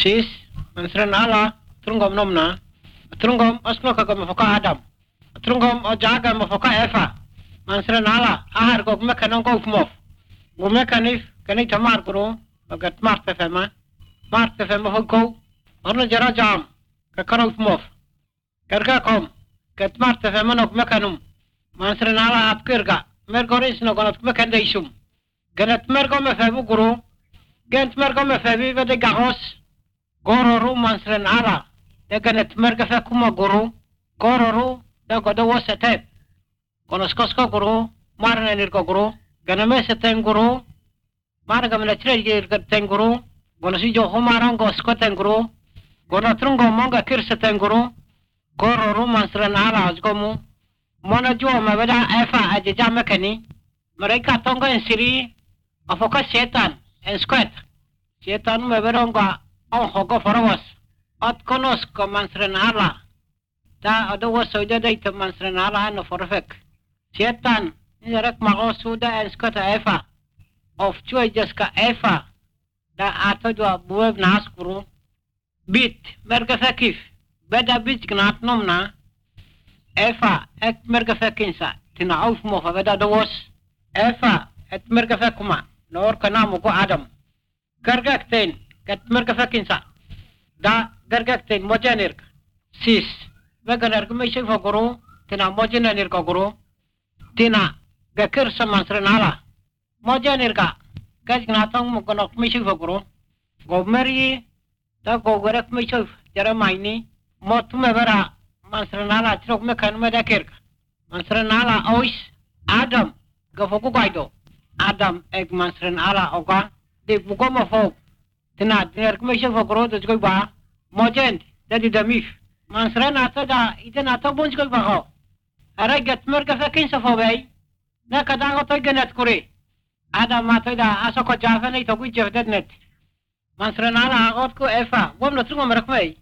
Sis, mansren ala, trungom nomna. Trungom osno kaga mafoka Adam. Trungom ojaga mafoka Eva. Mansren ala, ahar gog mekanong gog mof. Gumekanif, kanay tamar kuro, agat mart pefema. Mart pefema hoggo. Orno jara jam, kakarong mof. Karga kom, kat mart pefema nog mekanum. Mansren ala apkirga. Mergoris no ganat mekan deisum. Ganat mergo mefebu kuro. Gent mergo mefebi vede gahos. Gororu mansren ala. De ganat mergo fekuma guru. Gororu, de godo wasetep. Konoskosko guru, marna nirko guru. Ganame seten guru. Marga menacre jirgaten guru. Gonosi jo homarang goskoten guru. Gonotrungo monga kirseten guru. Gororu mansren ala azgomu. Mona jua mabeda Eva aja mekani. Mereka tonggo en siri afoka setan en squat. Setan mabeda onga on hogo farawas. At konos ko mansren ala. Ta ada wasoida dai te mansren ala no forfek. Setan nirek mago suda en squat Eva. Of chua jaska Eva. Da ato jua buev naskuru. Bit merga fakif. Beda bit gnat nomna. Eva, et merga fekinsa, tina auf mofa veda doos. Eva, et merga fekuma, noor kanamu ko Adam. Gargakten, et merga fekinsa. Da gargakten mojanirk. Sis, veganerk meishe foguru, tina mojanirka guru. Tina gakir samansrenala. Mojanirka, kaj gnatong mukonok meishe foguru. Gomeri, da gogerek meishe jara maini, motume vera. Mansrenala trok mekan medakir. Mansrenala ois Adam gafoku gaido. Adam ek mansrenala oga de buko mafo. Tina der kmeshe fokro de joy ba. Mojent de damif. Mansrenata da itena to bunj ko ba ho. Ara gatmer ka fakin safo bay. Na kada go to genet kuri. Adam ma to da asoko jafa nei to ku jefdet net. Mansrenala agot ko Eva. Gom no trungo merakmei.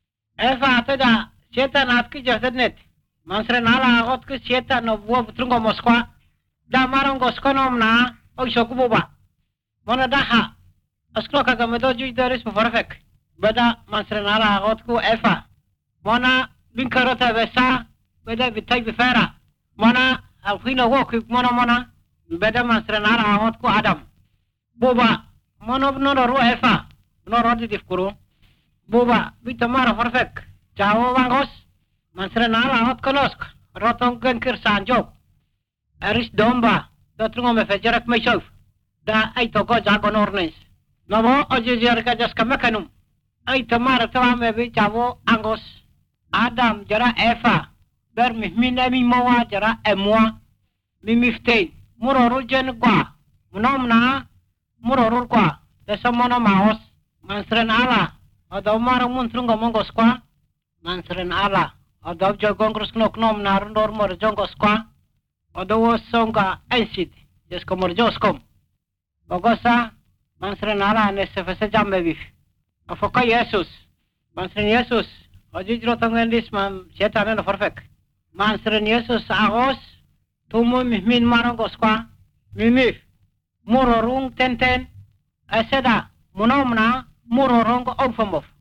Eva to da Setan atki jahdet mansre nala agot ke setan no buo trungo Moskwa da marong goskonom na o shoku boba mona daha asklo kaga medo juj daris perfect beda mansre nala agot ku Eva mona binkarota vesa beda bitai bifera mona alfino wok mona beda mansre nala agot ku Adam boba mono no ro Eva no ro di difkuru boba bitamara perfect Jawa bangos, mansrenala hot konosk, rotong genkir sanjok. Eris domba, dotrungo me fejerak meishof. Da ay toko jagon ornens. Nomo ojejer kajas kamekanum. Ay tamara tawa mebi jawo angos. Adam jara Eva. Ber mihmin emi mowa jara emwa. Mimiftein. Murorul jen kwa. Munomna. Murorul kwa. Desamono maos. Mansrenala. Odaw marang muntrungo mongos kwa. Mansren ala, odaw jogong krus knoknom narundor mor jongos kwa, odaw songa ensit, jesko mor joskom. Ogosa, mansren ala nesefese jammebif. Afoka Yesus, mansren Yesus, ojijro tongendis man setane no forfek. Mansren Yesus agos, tumu mihmin marongos kwa, mimif, murorung tenten, eseda, munomna, murorong ogfomof.